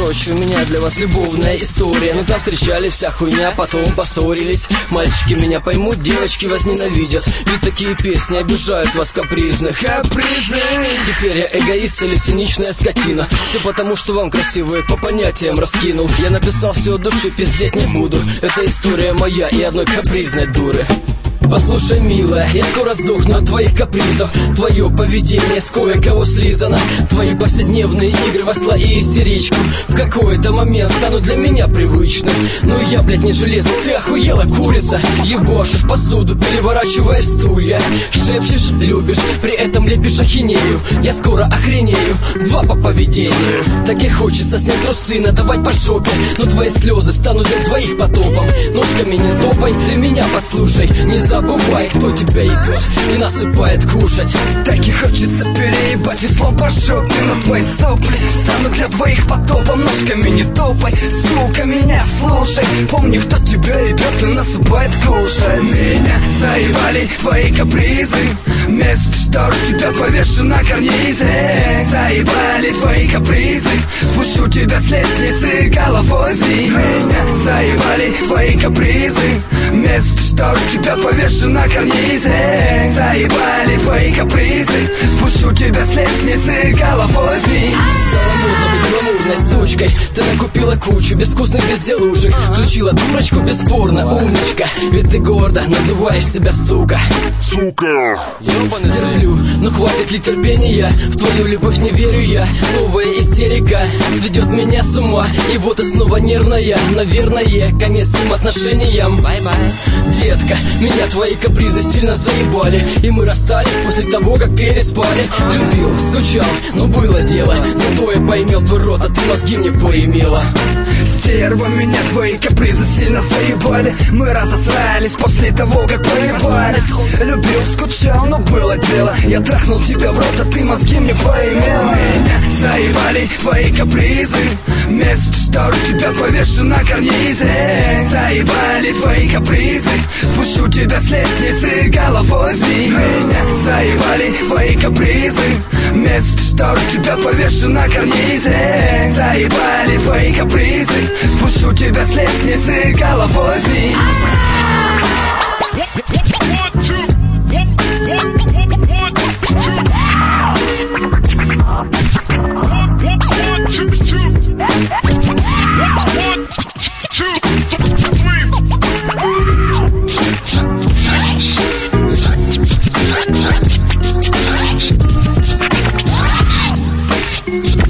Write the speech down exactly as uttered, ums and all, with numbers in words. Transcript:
Короче, у меня для вас любовная история. Ну там встречались, вся хуйня, потом поссорились. Мальчики меня поймут, девочки вас ненавидят. Ведь такие песни обижают вас капризных. Капризных! Теперь я эгоист или циничная скотина. Все потому, что вам красивые по понятиям раскинул. Я написал все от души, пиздеть не буду. Это история моя и одной капризной дуры. Послушай, милая, я скоро сдохну от твоих капризов. Твое поведение с кое-кого слизано. Твои повседневные игры в осла и истеричку в какой-то момент станут для меня привычным. Ну и я, блядь, не железный, ты охуела, курица. Ебошишь посуду, переворачиваешь стулья. Шепчешь, любишь, при этом лепишь ахинею. Я скоро охренею, два по поведению. Так и хочется снять трусы, надавать по жопе. Но твои слезы станут для двоих потопом. Ножками не топай, ты меня послушай. Не забывай, кто тебя ебет и насыпает кушать. Так и хочется переебать весло по жопе. Но твои сопли станут для двоих потопом. Ножками не топай, сука, меня слушай. Помни, кто тебя ебет и насыпает кушать. Меня заебали твои капризы. Вместо штор тебя повешу на карнизе. Заебали твои капризы. Спущу тебя с лестницы головой вниз. Меня заебали твои капризы. Вместо штор тебя повешу на карнизе. Заебали твои капризы. Спущу тебя с лестницы головой вниз. Стало модно быть гламурной сучкой. Ты накупила кучу безвкусных безделушек. Включила дурочку, бесспорно, умничка. Ведь ты гордо называешь себя сука. Сука! Ёбаный терплю, но хватит ли терпения? В твою любовь не верю я. Новая истерика сведет меня с ума. И вот и снова нервная. Наверное, конец всем отношениям. Бай-бай. Детка, меня твои капризы сильно заебали. И мы расстались после того, как переспали. Любил, скучал, но было дело. Зато я поимел твой рот, а ты мозги мне поимела. Стерва, меня твои капризы сильно заебали. Мы разосрались после того, как поебались. Любил, скучал, но было дело. Я трахнул тебя в рот, а ты мозги мне поимел. Меня заебали твои капризы. Вместо штор тебя повешу на карнизе. Заебали твои капризы. Спущу тебя с лестницы головой вниз. Меня заебали твои капризы. Вместо штор тебя повешу на карнизе. Заебали твои капризы. Спущу тебя с лестницы головой вниз. Two.